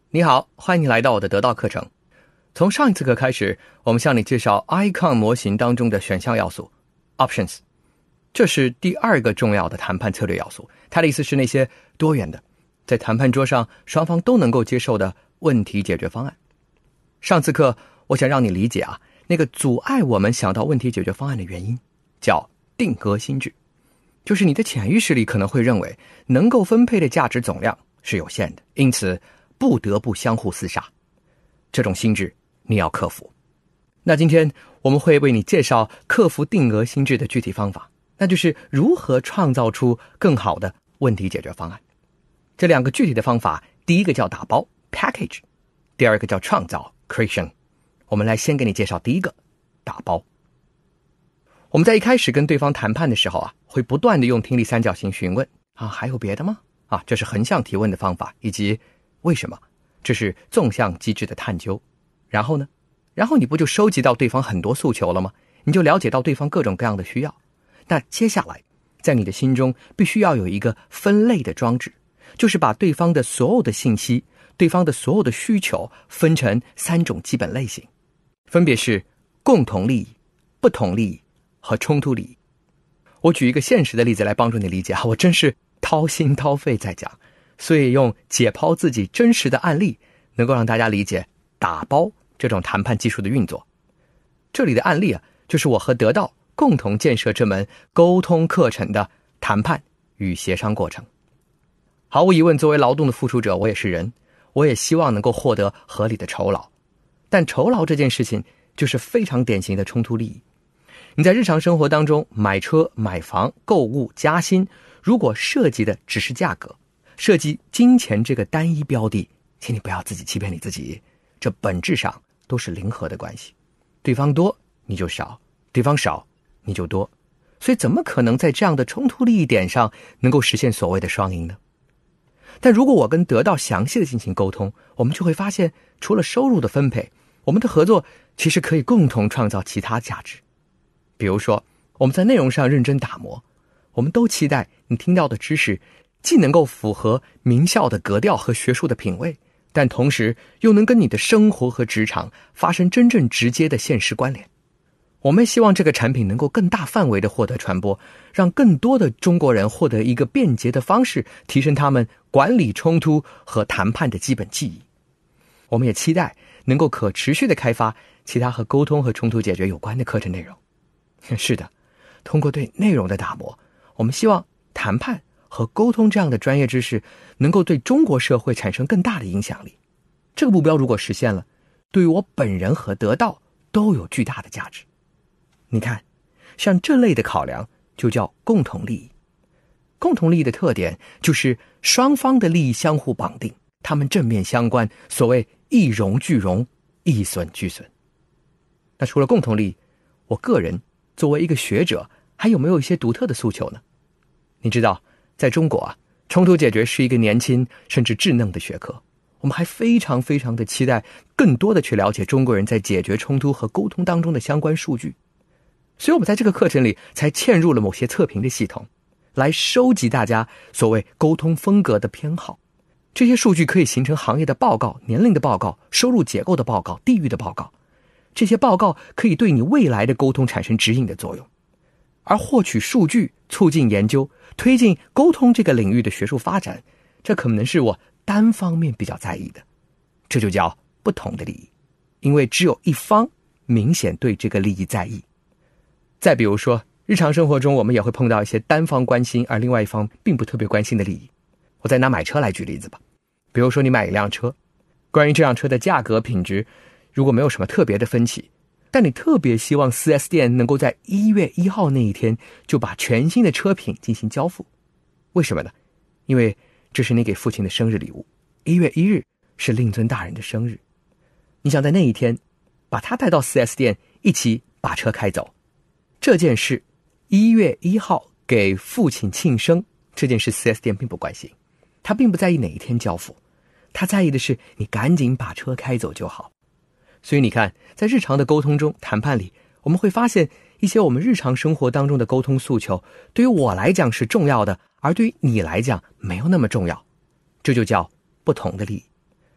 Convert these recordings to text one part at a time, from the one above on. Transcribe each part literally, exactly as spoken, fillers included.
你好，欢迎你来到我的得到课程。从上一次课开始，我们向你介绍 I C O N 模型当中的选项要素 Options， 这是第二个重要的谈判策略要素。它的意思是那些多元的，在谈判桌上双方都能够接受的问题解决方案。上次课我想让你理解啊，那个阻碍我们想到问题解决方案的原因叫定额心智，就是你的潜意识里可能会认为能够分配的价值总量是有限的，因此不得不相互厮杀。这种心智你要克服。那今天我们会为你介绍克服定额心智的具体方法，那就是如何创造出更好的问题解决方案。这两个具体的方法，第一个叫打包 package， 第二个叫创造 creation。 我们来先给你介绍第一个打包。我们在一开始跟对方谈判的时候啊，会不断的用听力三角形询问啊，还有别的吗？啊，这是横向提问的方法，以及为什么？这是纵向机制的探究。然后呢？然后你不就收集到对方很多诉求了吗？你就了解到对方各种各样的需要。那接下来，在你的心中必须要有一个分类的装置，就是把对方的所有的信息、对方的所有的需求分成三种基本类型，分别是共同利益、不同利益和冲突利益。我举一个现实的例子来帮助你理解啊，我真是掏心掏肺在讲。所以用解剖自己真实的案例，能够让大家理解打包这种谈判技术的运作。这里的案例啊，就是我和得到共同建设这门沟通课程的谈判与协商过程。毫无疑问，作为劳动的付出者，我也是人，我也希望能够获得合理的酬劳。但酬劳这件事情就是非常典型的冲突利益。你在日常生活当中买车、买房、购物、加薪，如果涉及的只是价格，涉及金钱这个单一标的，请你不要自己欺骗你自己，这本质上都是零和的关系。对方多你就少，对方少你就多，所以怎么可能在这样的冲突利益点上能够实现所谓的双赢呢？但如果我跟得到详细的进行沟通，我们就会发现，除了收入的分配，我们的合作其实可以共同创造其他价值。比如说，我们在内容上认真打磨，我们都期待你听到的知识既能够符合名校的格调和学术的品味，但同时又能跟你的生活和职场发生真正直接的现实关联。我们希望这个产品能够更大范围的获得传播，让更多的中国人获得一个便捷的方式，提升他们管理冲突和谈判的基本技艺。我们也期待能够可持续的开发其他和沟通和冲突解决有关的课程内容。是的，通过对内容的打磨，我们希望谈判和沟通这样的专业知识能够对中国社会产生更大的影响力。这个目标如果实现了，对于我本人和得到都有巨大的价值。你看，像这类的考量就叫共同利益。共同利益的特点就是双方的利益相互绑定，它们正面相关，所谓一荣俱荣，一损俱损。那除了共同利益，我个人作为一个学者，还有没有一些独特的诉求呢？你知道，在中国啊，冲突解决是一个年轻甚至稚嫩的学科。我们还非常非常的期待更多的去了解中国人在解决冲突和沟通当中的相关数据。所以我们在这个课程里才嵌入了某些测评的系统，来收集大家所谓沟通风格的偏好。这些数据可以形成行业的报告、年龄的报告、收入结构的报告、地域的报告。这些报告可以对你未来的沟通产生指引的作用。而获取数据，促进研究，推进沟通这个领域的学术发展，这可能是我单方面比较在意的。这就叫不同的利益，因为只有一方明显对这个利益在意。再比如说，日常生活中我们也会碰到一些单方关心而另外一方并不特别关心的利益。我再拿买车来举例子吧。比如说你买一辆车，关于这辆车的价格品质如果没有什么特别的分歧，但你特别希望 四 S 店能够在一月一号那一天就把全新的车品进行交付。为什么呢？因为这是你给父亲的生日礼物，一月一日是令尊大人的生日。你想在那一天把他带到 四 S 店一起把车开走。这件事一月一号给父亲庆生，这件事 四 S 店并不关心，他并不在意哪一天交付，他在意的是你赶紧把车开走就好。所以你看，在日常的沟通中、谈判里，我们会发现一些我们日常生活当中的沟通诉求，对于我来讲是重要的，而对于你来讲没有那么重要。这就叫不同的利益。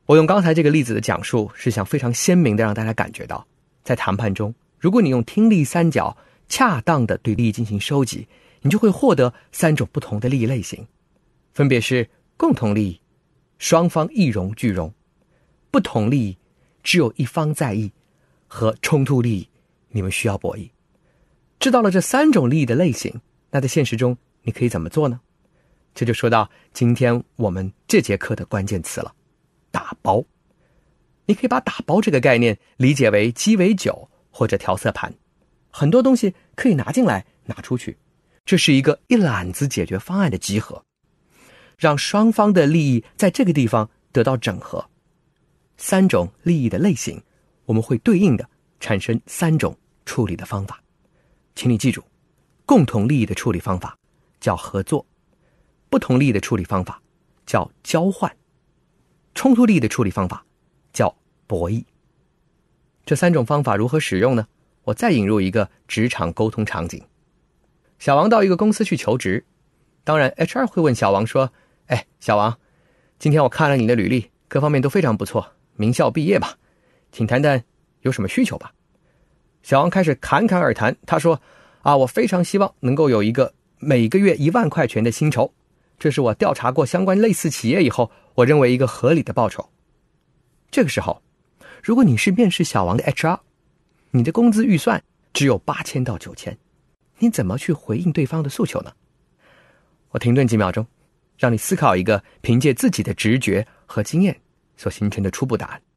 我用刚才这个例子的讲述，是想非常鲜明的让大家感觉到，在谈判中，如果你用听力三角恰当的对利益进行收集，你就会获得三种不同的利益类型，分别是共同利益，双方一荣俱荣；不同利益，只有一方在意；和冲突利益，你们需要博弈。知道了这三种利益的类型，那在现实中你可以怎么做呢？这就说到今天我们这节课的关键词了，打包。你可以把打包这个概念理解为鸡尾酒或者调色盘，很多东西可以拿进来拿出去，这是一个一揽子解决方案的集合，让双方的利益在这个地方得到整合。三种利益的类型，我们会对应的产生三种处理的方法。请你记住，共同利益的处理方法叫合作，不同利益的处理方法叫交换，冲突利益的处理方法叫博弈。这三种方法如何使用呢？我再引入一个职场沟通场景。小王到一个公司去求职，当然 H R 会问小王说，哎，小王，今天我看了你的履历，各方面都非常不错，名校毕业吧，请谈谈有什么需求吧。小王开始侃侃而谈，他说啊，我非常希望能够有一个每个月一万块钱的薪酬，这是我调查过相关类似企业以后，我认为一个合理的报酬。这个时候，如果你是面试小王的 H R， 你的工资预算只有八千到九千，你怎么去回应对方的诉求呢？我停顿几秒钟，让你思考一个凭借自己的直觉和经验所形成的初步答案。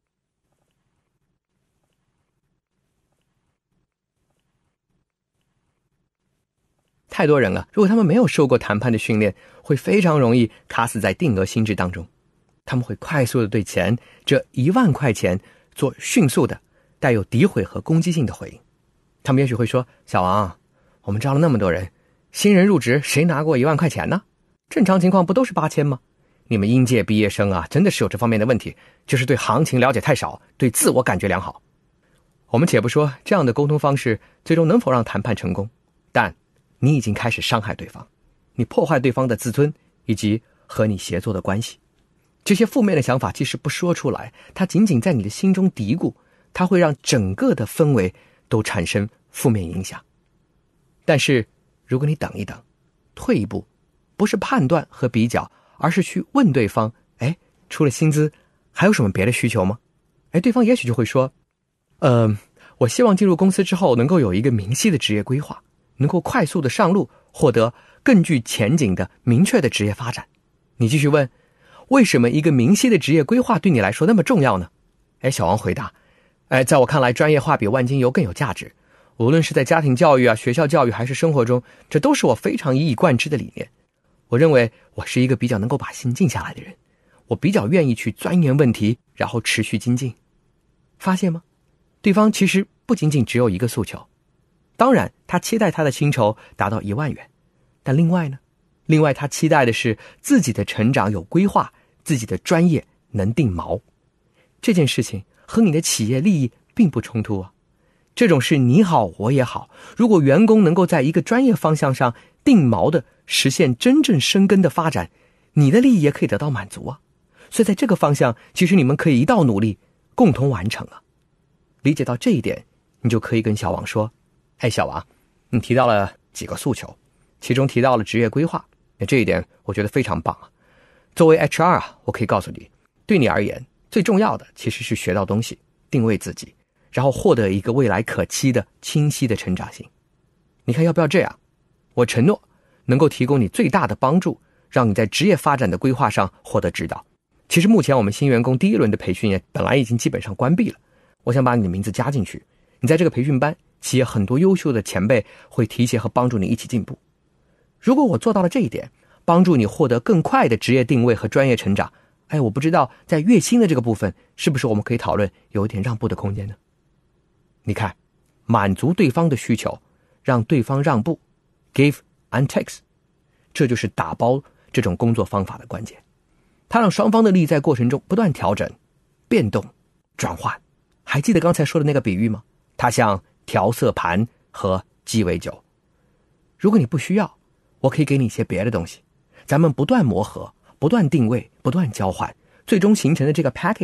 太多人了，如果他们没有受过谈判的训练，会非常容易卡死在定额心智当中。他们会快速的对钱这一万块钱做迅速的带有诋毁和攻击性的回应。他们也许会说，小王，我们招了那么多人，新人入职谁拿过一万块钱呢？正常情况不都是八千吗？你们应届毕业生啊，真的是有这方面的问题，就是对行情了解太少，对自我感觉良好。我们且不说这样的沟通方式最终能否让谈判成功，但你已经开始伤害对方，你破坏对方的自尊以及和你协作的关系。这些负面的想法即使不说出来，它仅仅在你的心中嘀咕，它会让整个的氛围都产生负面影响。但是如果你等一等，退一步，不是判断和比较，而是去问对方，哎，除了薪资还有什么别的需求吗？哎，对方也许就会说，呃，我希望进入公司之后能够有一个明晰的职业规划，能够快速的上路，获得更具前景的明确的职业发展。你继续问，为什么一个明晰的职业规划对你来说那么重要呢？哎，小王回答，哎，在我看来，专业化比万金油更有价值。无论是在家庭教育啊、学校教育还是生活中，这都是我非常一以贯之的理念。我认为我是一个比较能够把心静下来的人，我比较愿意去钻研问题，然后持续精进。发现吗？对方其实不仅仅只有一个诉求。当然，他期待他的薪酬达到一万元，但另外呢？另外他期待的是自己的成长有规划，自己的专业能定锚。这件事情和你的企业利益并不冲突啊。这种事你好我也好，如果员工能够在一个专业方向上定锚的实现真正深耕的发展，你的利益也可以得到满足啊。所以在这个方向，其实你们可以一道努力，共同完成啊。理解到这一点，你就可以跟小王说，哎，小王，你提到了几个诉求，其中提到了职业规划，那这一点我觉得非常棒啊。作为 H R 啊，我可以告诉你，对你而言，最重要的其实是学到东西，定位自己，然后获得一个未来可期的清晰的成长性。你看要不要这样？我承诺能够提供你最大的帮助，让你在职业发展的规划上获得指导。其实目前我们新员工第一轮的培训也本来已经基本上关闭了，我想把你的名字加进去。你在这个培训班，企业很多优秀的前辈会提携和帮助你一起进步。如果我做到了这一点，帮助你获得更快的职业定位和专业成长，哎，我不知道在月薪的这个部分，是不是我们可以讨论有一点让步的空间呢？你看，满足对方的需求，让对方让步 ，give and takes， 这就是打包这种工作方法的关键。它让双方的利益在过程中不断调整、变动、转换。还记得刚才说的那个比喻吗？它像调色盘和鸡尾酒。如果你不需要，我可以给你一些别的东西，咱们不断磨合，不断定位，不断交换，最终形成的这个 package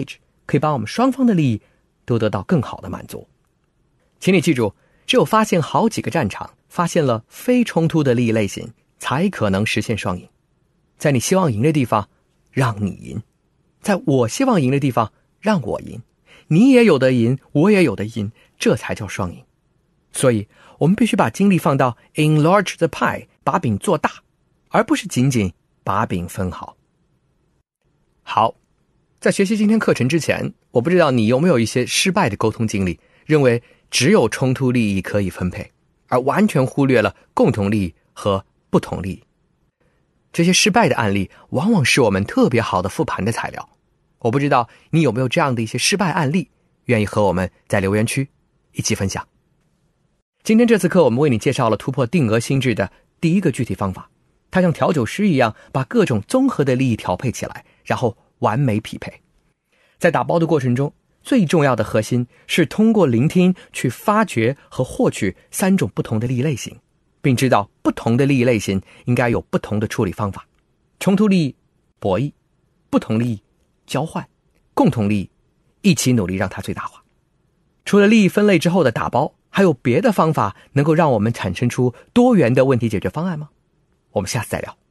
可以把我们双方的利益都得到更好的满足。请你记住，只有发现好几个战场，发现了非冲突的利益类型，才可能实现双赢。在你希望赢的地方，让你赢；在我希望赢的地方，让我赢。你也有得赢，我也有得赢，这才叫双赢。所以我们必须把精力放到 enlarge the pie， 把饼做大，而不是仅仅把饼分好。好，在学习今天课程之前，我不知道你有没有一些失败的沟通经历，认为只有冲突利益可以分配，而完全忽略了共同利益和不同利益。这些失败的案例往往是我们特别好的复盘的材料。我不知道你有没有这样的一些失败案例，愿意和我们在留言区一起分享。今天这次课我们为你介绍了突破定额心智的第一个具体方法，它像调酒师一样把各种综合的利益调配起来，然后完美匹配。在打包的过程中，最重要的核心是通过聆听去发掘和获取三种不同的利益类型，并知道不同的利益类型应该有不同的处理方法。冲突利益博弈，不同利益交换，共同利益一起努力让它最大化。除了利益分类之后的打包，还有别的方法能够让我们产生出多元的问题解决方案吗？我们下次再聊。